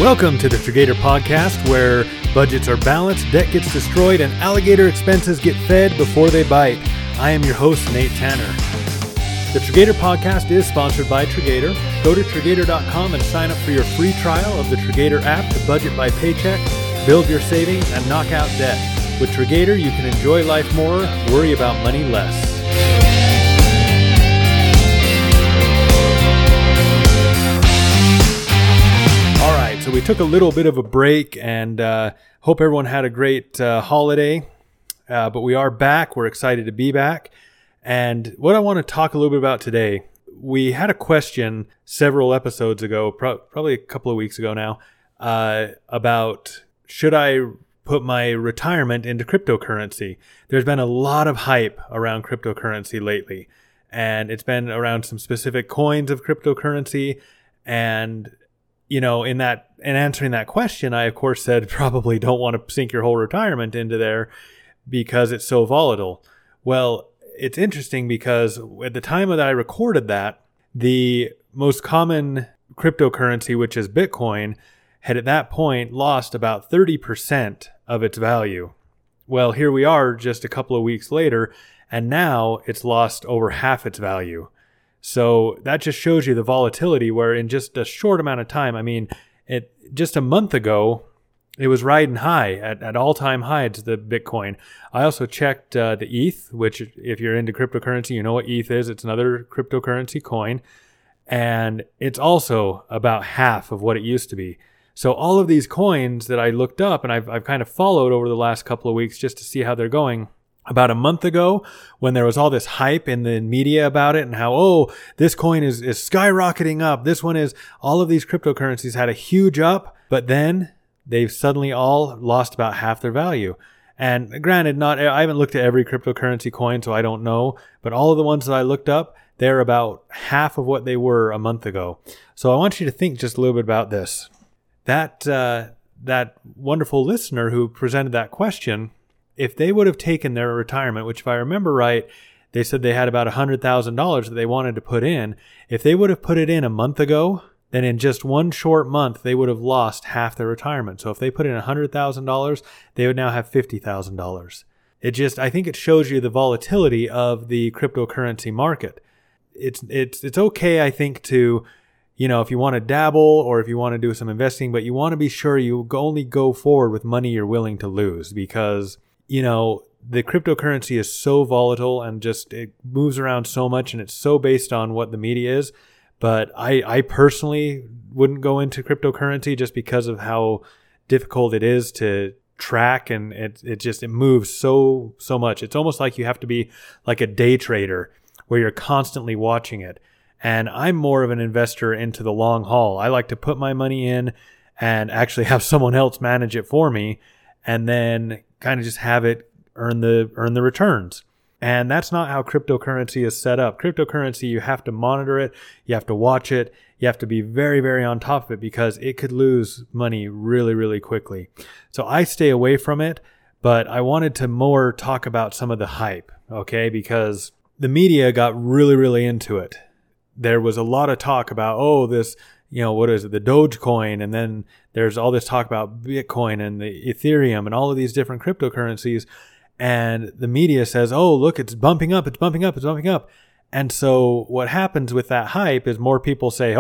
Welcome to the Trigator Podcast, where budgets are balanced, debt gets destroyed, and alligator expenses get fed before they bite. I am your host, Nate Tanner. The Trigator Podcast is sponsored by Trigator. Go to Trigator.com and sign up for your free trial of the Trigator app to budget by paycheck, build your savings, and knock out debt. With Trigator, you can enjoy life more, worry about money less. All right, so we took a little bit of a break, and hope everyone had a great holiday. But we are back. We're excited to be back. And what I want to talk a little bit about today, we had a question several episodes ago, probably a couple of weeks ago now, about should I put my retirement into cryptocurrency? There's been a lot of hype around cryptocurrency lately, and it's been around some specific coins of cryptocurrency. And, you know, in answering that question, I, of course, said probably don't want to sink your whole retirement into there because it's so volatile. Well, it's interesting because at the time that I recorded that, the most common cryptocurrency, which is Bitcoin, had at that point lost about 30% of its value. Well, here we are just a couple of weeks later, and now it's lost over half its value. So that just shows you the volatility where in just a short amount of time, I mean, just a month ago, it was riding high at all-time highs, the Bitcoin. I also checked the ETH, which if you're into cryptocurrency, you know what ETH is. It's another cryptocurrency coin. And it's also about half of what it used to be. So all of these coins that I looked up and I've kind of followed over the last couple of weeks just to see how they're going. About a month ago, when there was all this hype in the media about it and how, this coin is skyrocketing up. This one is, all of these cryptocurrencies had a huge up, but then they've suddenly all lost about half their value. And granted, I haven't looked at every cryptocurrency coin, so I don't know, but all of the ones that I looked up, they're about half of what they were a month ago. So I want you to think just a little bit about this. That wonderful listener who presented that question, if they would have taken their retirement, which if I remember right, they said they had about $100,000 that they wanted to put in. If they would have put it in a month ago, then in just one short month, they would have lost half their retirement. So if they put in $100,000, they would now have $50,000. I think it shows you the volatility of the cryptocurrency market. It's okay, I think, to, you know, if you want to dabble or if you want to do some investing, but you want to be sure you only go forward with money you're willing to lose because, you know, the cryptocurrency is so volatile and just it moves around so much and it's so based on what the media is. But I personally wouldn't go into cryptocurrency just because of how difficult it is to track, and it moves so much. It's almost like you have to be like a day trader where you're constantly watching it. And I'm more of an investor into the long haul. I like to put my money in and actually have someone else manage it for me and then kind of just have it earn the returns. And that's not how cryptocurrency is set up. Cryptocurrency, you have to monitor it. You have to watch it. You have to be very, very on top of it because it could lose money really, really quickly. So I stay away from it, but I wanted to more talk about some of the hype, okay? Because the media got really, really into it. There was a lot of talk about, this, you know, what is it, the Dogecoin, and then there's all this talk about Bitcoin and the Ethereum and all of these different cryptocurrencies. And the media says, look, it's bumping up, it's bumping up, it's bumping up. And so what happens with that hype is more people say,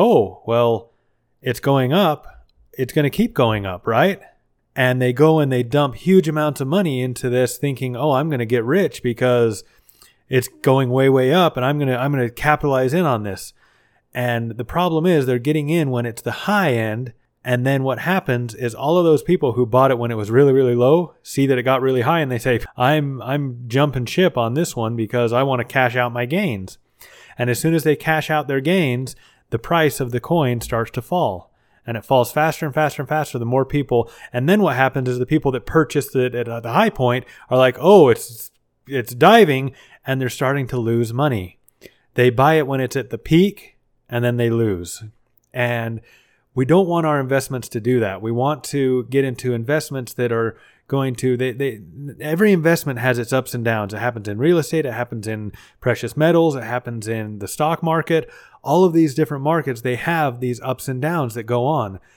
it's going up, it's going to keep going up, right? And they go and they dump huge amounts of money into this thinking, I'm going to get rich because it's going way, way up and I'm going to capitalize in on this. And the problem is they're getting in when it's the high end. And then what happens is all of those people who bought it when it was really, really low see that it got really high and they say, I'm jumping ship on this one because I want to cash out my gains. And as soon as they cash out their gains, the price of the coin starts to fall. And it falls faster and faster and faster the more people. And then what happens is the people that purchased it at the high point are like, it's diving, and they're starting to lose money. They buy it when it's at the peak and then they lose. And we don't want our investments to do that. We want to get into investments that are going to, every investment has its ups and downs. It happens in real estate. It happens in precious metals. It happens in the stock market. All of these different markets, they have these ups and downs that go on.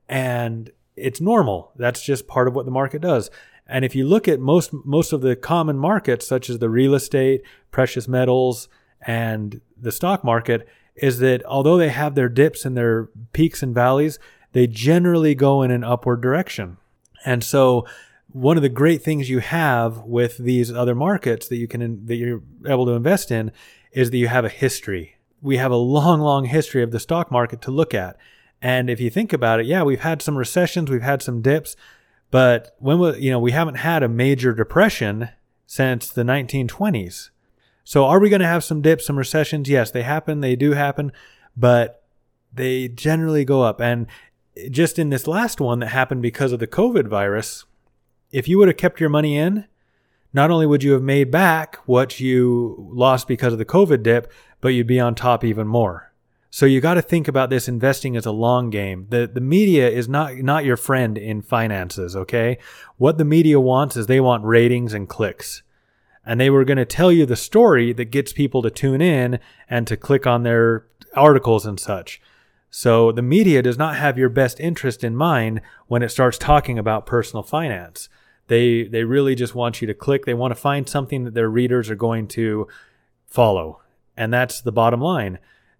And it's normal. That's just part of what the market does. And if you look at most of the common markets, such as the real estate, precious metals, and the stock market, is that although they have their dips and their peaks and valleys, they generally go in an upward direction. And so one of the great things you have with these other markets that you're able to invest in is that you have a history. We have a long, long history of the stock market to look at. And if you think about it, yeah, we've had some recessions, we've had some dips, but we haven't had a major depression since the 1920s. So are we going to have some dips, some recessions? Yes, they happen. They do happen, but they generally go up. And just in this last one that happened because of the COVID virus, if you would have kept your money in, not only would you have made back what you lost because of the COVID dip, but you'd be on top even more. So you got to think about this investing as a long game. The media is not your friend in finances, okay? What the media wants is they want ratings and clicks. And they were going to tell you the story that gets people to tune in and to click on their articles and such. So the media does not have your best interest in mind when it starts talking about personal finance. They really just want you to click. They want to find something that their readers are going to follow. And that's the bottom line.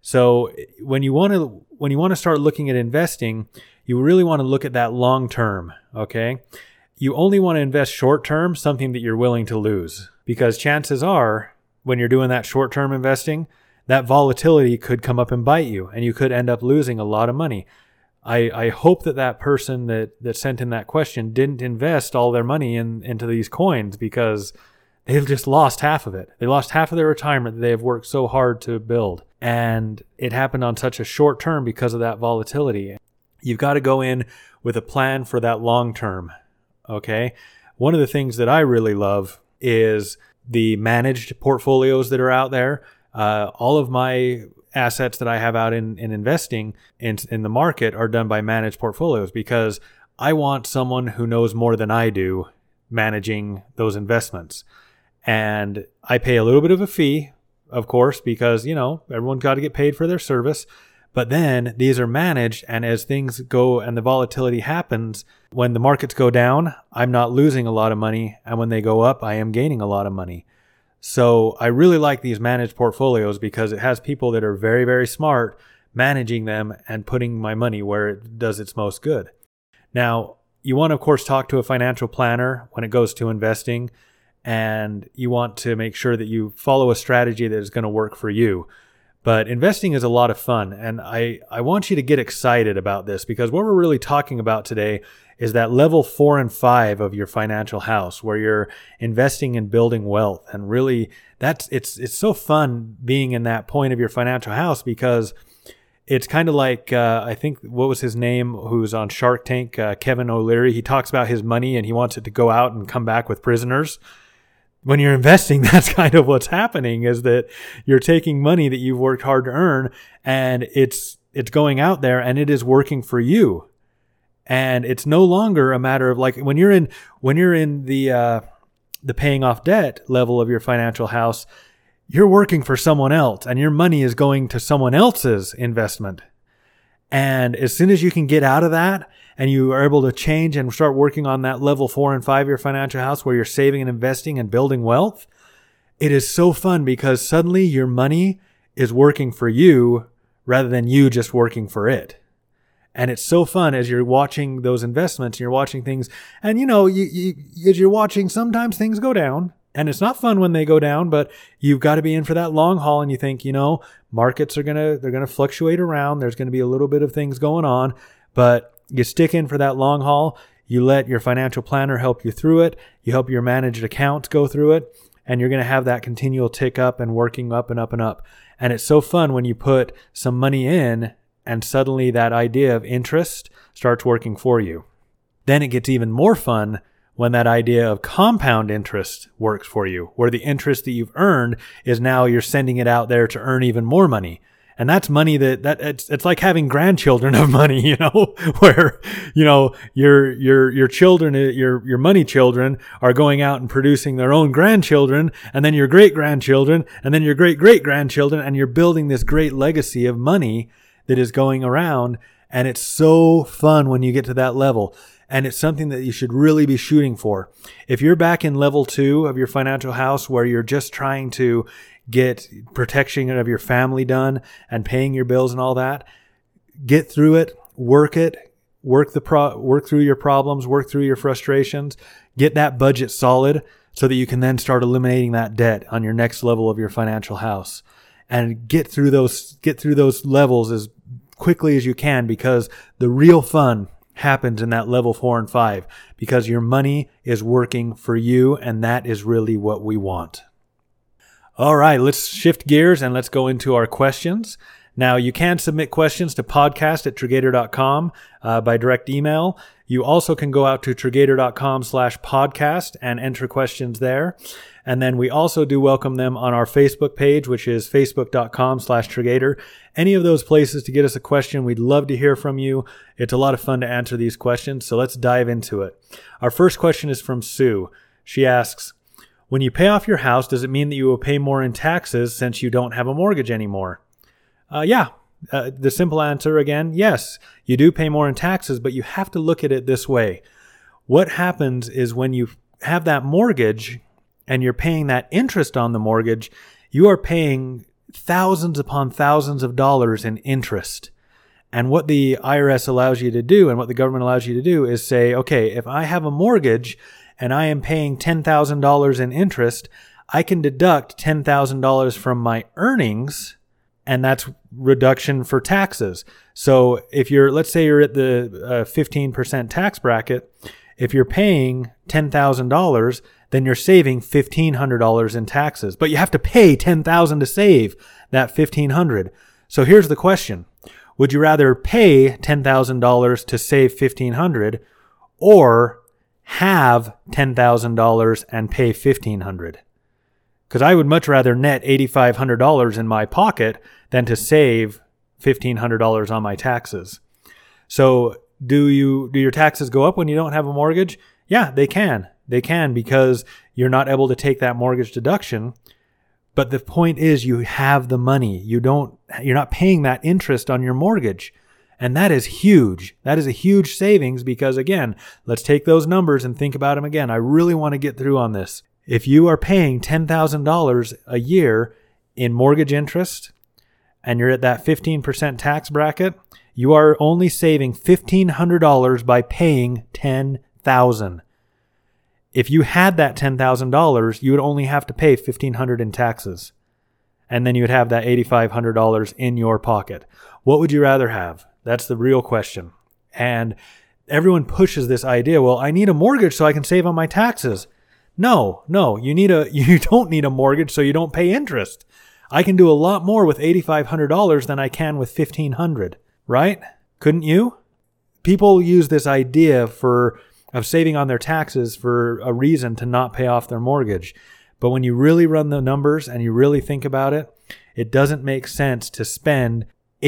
So when you want to start looking at investing, you really want to look at that long term, okay? You only want to invest short term, something that you're willing to lose, because chances are when you're doing that short term investing, that volatility could come up and bite you, and you could end up losing a lot of money. I hope that person that sent in that question didn't invest all their money into these coins, because they've just lost half of it. They lost half of their retirement that they have worked so hard to build. And it happened on such a short term because of that volatility. You've got to go in with a plan for that long term. Okay. One of the things that I really love is the managed portfolios that are out there. All of my assets that I have out in investing in the market are done by managed portfolios, because I want someone who knows more than I do managing those investments. And I pay a little bit of a fee, of course, because, everyone's got to get paid for their service. But then these are managed, and as things go and the volatility happens, when the markets go down, I'm not losing a lot of money. And when they go up, I am gaining a lot of money. So I really like these managed portfolios because it has people that are very, very smart managing them and putting my money where it does its most good. Now, you want to, of course, talk to a financial planner when it goes to investing, and you want to make sure that you follow a strategy that is going to work for you. But investing is a lot of fun, and I want you to get excited about this, because what we're really talking about today is that level 4 and 5 of your financial house, where you're investing in building wealth. And really, it's so fun being in that point of your financial house, because it's kind of like, I think, what was his name, who's on Shark Tank, Kevin O'Leary. He talks about his money and he wants it to go out and come back with prisoners. When you're investing, that's kind of what's happening, is that you're taking money that you've worked hard to earn, and it's going out there and it is working for you. And it's no longer a matter of, like, when you're in the paying off debt level of your financial house, you're working for someone else and your money is going to someone else's investment. And as soon as you can get out of that and you are able to change and start working on that level 4 and 5 of your financial house, where you're saving and investing and building wealth, it is so fun, because suddenly your money is working for you rather than you just working for it. And it's so fun as you're watching those investments, and you're watching things, and as you're watching, sometimes things go down, and it's not fun when they go down, but you've got to be in for that long haul. And you think, markets they're going to fluctuate around. There's going to be a little bit of things going on, but you stick in for that long haul. You let your financial planner help you through it. You help your managed accounts go through it, and you're going to have that continual tick up and working up and up and up. And it's so fun when you put some money in, and suddenly that idea of interest starts working for you. Then it gets even more fun when that idea of compound interest works for you, where the interest that you've earned is now you're sending it out there to earn even more money. And that's money that it's like having grandchildren of money, where, your children, your money children are going out and producing their own grandchildren, and then your great grandchildren, and then your great great grandchildren, and you're building this great legacy of money that is going around. And it's so fun when you get to that level. And it's something that you should really be shooting for. If you're back in level 2 of your financial house where you're just trying to get protection of your family done and paying your bills and all that, get through it, work through your problems, work through your frustrations, get that budget solid so that you can then start eliminating that debt on your next level of your financial house. And get through those levels as quickly as you can, because the real fun happens in that level 4 and 5, because your money is working for you, and that is really what we want. All right, let's shift gears and let's go into our questions. Now, you can submit questions to podcast@Trigator.com by direct email. You also can go out to Trigator.com/podcast and enter questions there. And then we also do welcome them on our Facebook page, which is Facebook.com/Trigator. Any of those places to get us a question, we'd love to hear from you. It's a lot of fun to answer these questions, so let's dive into it. Our first question is from Sue. She asks, when you pay off your house, does it mean that you will pay more in taxes since you don't have a mortgage anymore? Yeah. The simple answer again, yes, you do pay more in taxes, but you have to look at it this way. What happens is when you have that mortgage and you're paying that interest on the mortgage, you are paying thousands upon thousands of dollars in interest. And what the IRS allows you to do and what the government allows you to do is say, okay, if I have a mortgage and I am paying $10,000 in interest, I can deduct $10,000 from my earnings, and that's reduction for taxes. So if let's say you're at the 15% tax bracket, if you're paying $10,000, then you're saving $1,500 in taxes. But you have to pay $10,000 to save that $1,500. So here's the question. Would you rather pay $10,000 to save $1,500 or have $10,000 and pay $1,500? Because I would much rather net $8,500 in my pocket than to save $1,500 on my taxes. So do your taxes go up when you don't have a mortgage? Yeah, they can. They can, because you're not able to take that mortgage deduction. But the point is you have the money. You're not paying that interest on your mortgage. And that is huge. That is a huge savings because, again, let's take those numbers and think about them again. I really want to get through on this. If you are paying $10,000 a year in mortgage interest and you're at that 15% tax bracket, you are only saving $1,500 by paying $10,000. If you had that $10,000, you would only have to pay $1,500 in taxes. And then you would have that $8,500 in your pocket. What would you rather have? That's the real question. And everyone pushes this idea, well, I need a mortgage so I can save on my taxes. No, you don't need a mortgage so you don't pay interest. I can do a lot more with $8,500 than I can with $1,500, right? Couldn't you? People use this idea of saving on their taxes for a reason to not pay off their mortgage. But when you really run the numbers and you really think about it, it doesn't make sense to spend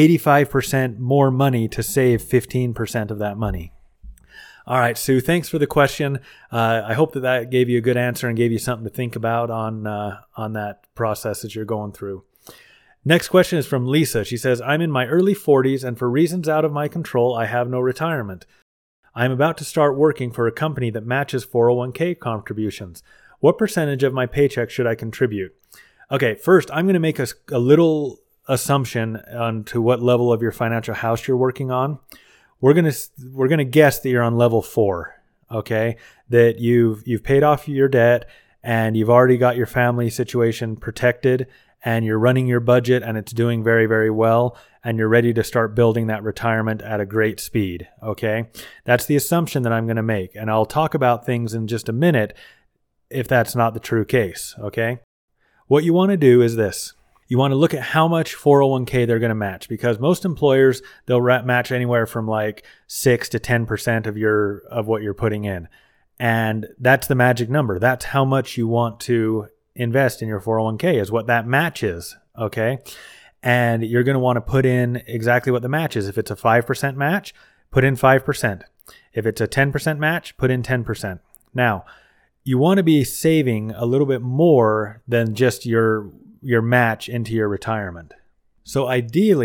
85% more money to save 15% of that money. All right, Sue, thanks for the question. I hope that gave you a good answer and gave you something to think about on that process that you're going through. Next question is from Lisa. She says, I'm in my early 40s and for reasons out of my control, I have no retirement. I'm about to start working for a company that matches 401k contributions. What percentage of my paycheck should I contribute? Okay, first, I'm going to make a little assumption on to what level of your financial house you're working on. We're going to guess that you're on level 4, okay? That you've paid off your debt and you've already got your family situation protected and you're running your budget and it's doing very, very well and you're ready to start building that retirement at a great speed, okay? That's the assumption that I'm going to make, and I'll talk about things in just a minute if that's not the true case, okay? What you want to do is this. You want to look at how much 401k they're going to match, because most employers, they'll match anywhere from like 6 to 10% of what you're putting in. And that's the magic number. That's how much you want to invest in your 401k is what that match is, okay? And you're going to want to put in exactly what the match is. If it's a 5% match, put in 5%. If it's a 10% match, put in 10%. Now, you want to be saving a little bit more than just your match into your retirement. So ideally,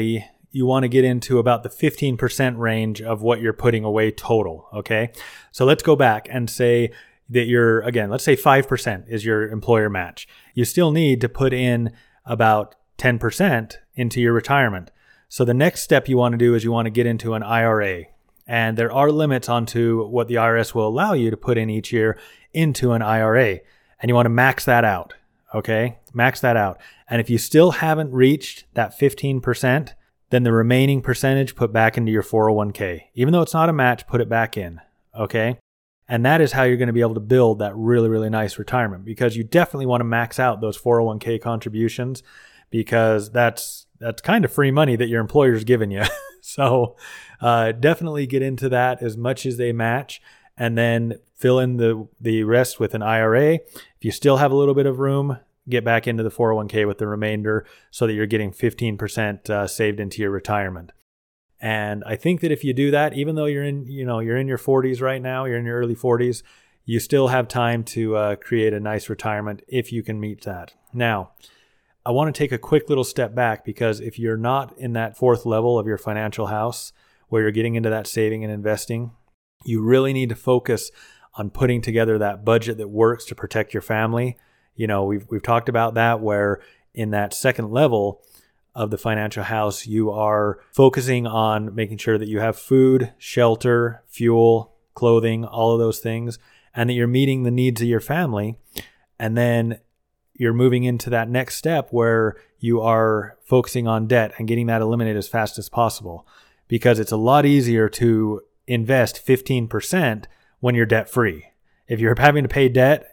you want to get into about the 15% range of what you're putting away total, okay? So let's go back and say that let's say 5% is your employer match. You still need to put in about 10% into your retirement. So the next step you want to do is you want to get into an IRA. And there are limits onto what the IRS will allow you to put in each year into an IRA. And you want to max that out, okay? Max that out. And if you still haven't reached that 15%, then the remaining percentage put back into your 401k. Even though it's not a match, put it back in, okay? And that is how you're going to be able to build that really, really nice retirement, because you definitely want to max out those 401k contributions, because that's kind of free money that your employer's giving you. So definitely get into that as much as they match, and then fill in the rest with an IRA. If you still have a little bit of room, get back into the 401k with the remainder so that you're getting 15% saved into your retirement. And I think that if you do that, even though you're in your 40s right now, you're in your early 40s, you still have time to create a nice retirement if you can meet that. Now, I want to take a quick little step back, because if you're not in that fourth level of your financial house where you're getting into that saving and investing, you really need to focus on putting together that budget that works to protect your family. We've talked about that, where in that second level of the financial house, you are focusing on making sure that you have food, shelter, fuel, clothing, all of those things, and that you're meeting the needs of your family. And then you're moving into that next step where you are focusing on debt and getting that eliminated as fast as possible, because it's a lot easier to invest 15% when you're debt free. If you're having to pay debt,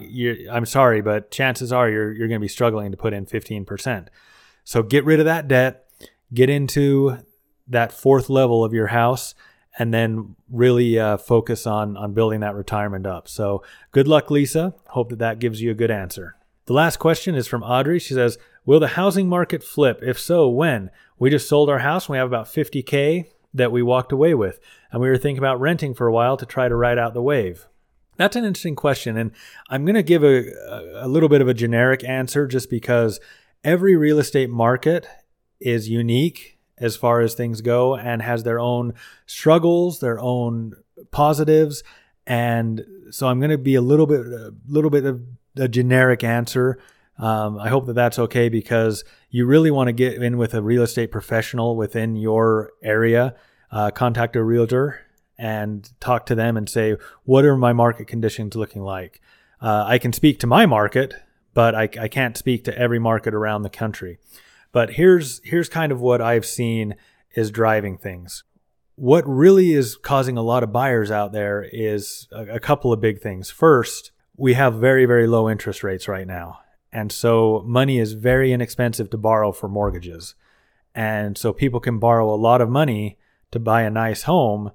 I'm sorry, but chances are you're going to be struggling to put in 15%. So get rid of that debt, get into that fourth level of your house, and then really focus on building that retirement up. So good luck, Lisa. Hope that gives you a good answer. The last question is from Audrey. She says, will the housing market flip? If so, when? We just sold our house and we have about $50K that we walked away with, and we were thinking about renting for a while to try to ride out the wave. That's an interesting question, and I'm going to give a little bit of a generic answer, just because every real estate market is unique as far as things go and has their own struggles, their own positives. And so I'm going to be a little bit of a generic answer. I hope that that's okay, because you really want to get in with a real estate professional within your area. Contact a realtor and talk to them and say, what are my market conditions looking like? I can speak to my market, but I can't speak to every market around the country. But here's kind of what I've seen is driving things. What really is causing a lot of buyers out there is a couple of big things. First, we have very, very low interest rates right now. And so money is very inexpensive to borrow for mortgages. And so people can borrow a lot of money to buy a nice home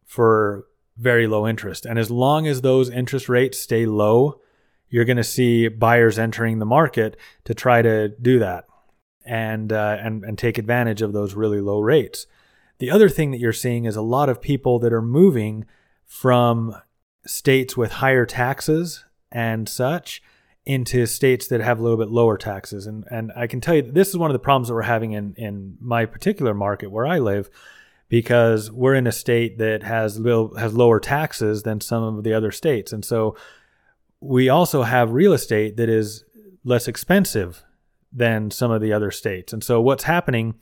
for very low interest. And as long as those interest rates stay low, you're going to see buyers entering the market to try to do that and take advantage of those really low rates. The other thing that you're seeing is a lot of people that are moving from states with higher taxes and such into states that have a little bit lower taxes. And I can tell you that this is one of the problems that we're having in my particular market where I live, because we're in a state that has lower taxes than some of the other states. And so we also have real estate that is less expensive than some of the other states. And so what's happening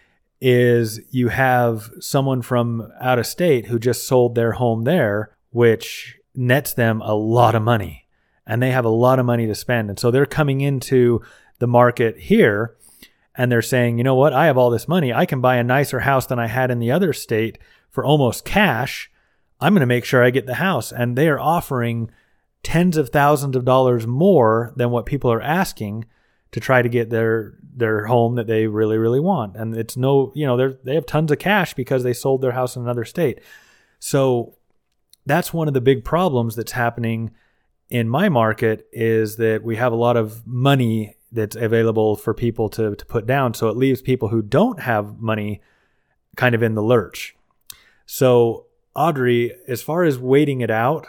is you have someone from out of state who just sold their home there, which nets them a lot of money, and they have a lot of money to spend. And so they're coming into the market here and they're saying, you know what, I have all this money. I can buy a nicer house than I had in the other state for almost cash. I'm going to make sure I get the house. And they are offering tens of thousands of dollars more than what people are asking to try to get their home that they really, really want. And it's they have tons of cash because they sold their house in another state. So that's one of the big problems that's happening in my market, is that we have a lot of money that's available for people to put down. So it leaves people who don't have money kind of in the lurch. So Audrey, as far as waiting it out,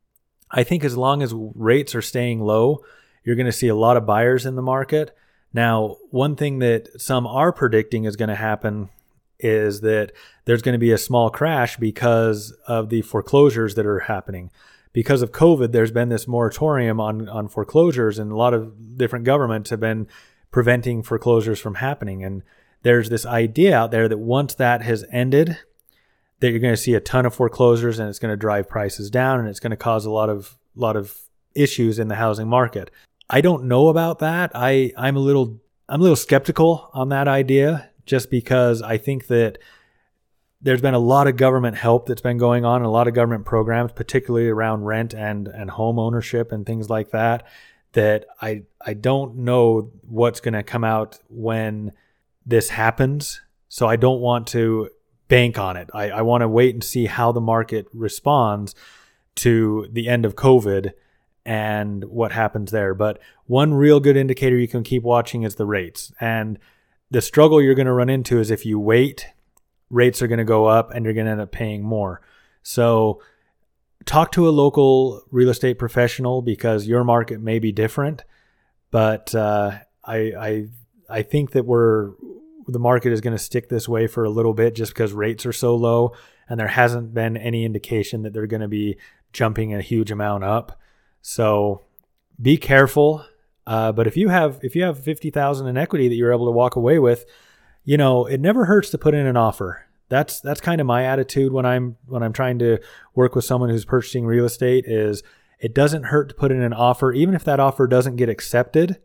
I think as long as rates are staying low, you're going to see a lot of buyers in the market. Now, one thing that some are predicting is going to happen is that there's going to be a small crash because of the foreclosures that are happening. Because of COVID, there's been this moratorium on foreclosures, and a lot of different governments have been preventing foreclosures from happening. And there's this idea out there that once that has ended, that you're going to see a ton of foreclosures, and it's going to drive prices down, and it's going to cause a lot of issues in the housing market. I don't know about that. I'm a little skeptical on that idea, just because I think that there's been a lot of government help that's been going on, and a lot of government programs, particularly around rent and home ownership and things like that, that I don't know what's going to come out when this happens. So I don't want to bank on it. I want to wait and see how the market responds to the end of COVID and what happens there. But one real good indicator you can keep watching is the rates. And the struggle you're going to run into is if you wait, rates are going to go up and you're going to end up paying more. So talk to a local real estate professional, because your market may be different. But I think that the market is going to stick this way for a little bit, just because rates are so low, and there hasn't been any indication that they're going to be jumping a huge amount up. So be careful. But if you have $50,000 in equity that you're able to walk away with, it never hurts to put in an offer. That's kind of my attitude when I'm trying to work with someone who's purchasing real estate. Is it doesn't hurt to put in an offer, even if that offer doesn't get accepted.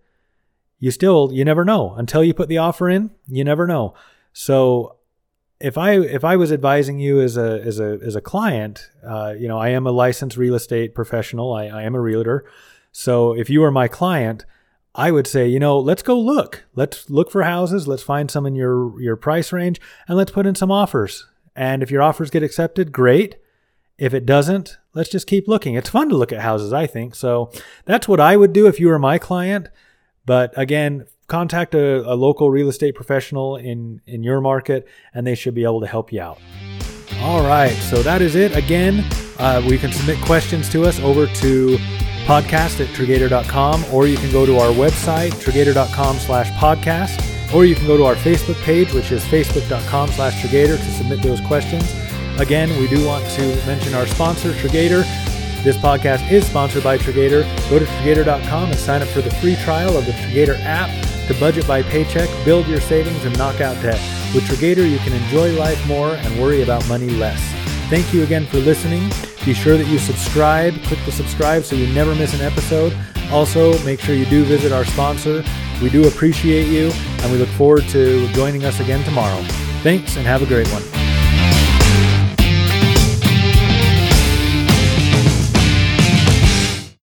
You never know until you put the offer in. You never know. So if I was advising you as a client, I am a licensed real estate professional. I am a realtor. So if you were my client, I would say, let's go look. Let's look for houses. Let's find some in your price range, and let's put in some offers. And if your offers get accepted, great. If it doesn't, let's just keep looking. It's fun to look at houses, I think. So that's what I would do if you were my client. But again, contact a local real estate professional in your market, and they should be able to help you out. All right, so that is it. Again, we can submit questions to us over to podcast@trigator.com, or you can go to our website, trigator.com/podcast, or you can go to our Facebook page, which is facebook.com/Trigator, to submit those questions. Again, we do want to mention our sponsor, Trigator. This podcast is sponsored by Trigator. Go to Trigator.com and sign up for the free trial of the Trigator app to budget by paycheck, build your savings, and knock out debt. With Trigator, you can enjoy life more and worry about money less. Thank you again for listening. Be sure that you subscribe. Click the subscribe so you never miss an episode. Also, make sure you do visit our sponsor. We do appreciate you, and we look forward to joining us again tomorrow. Thanks, and have a great one.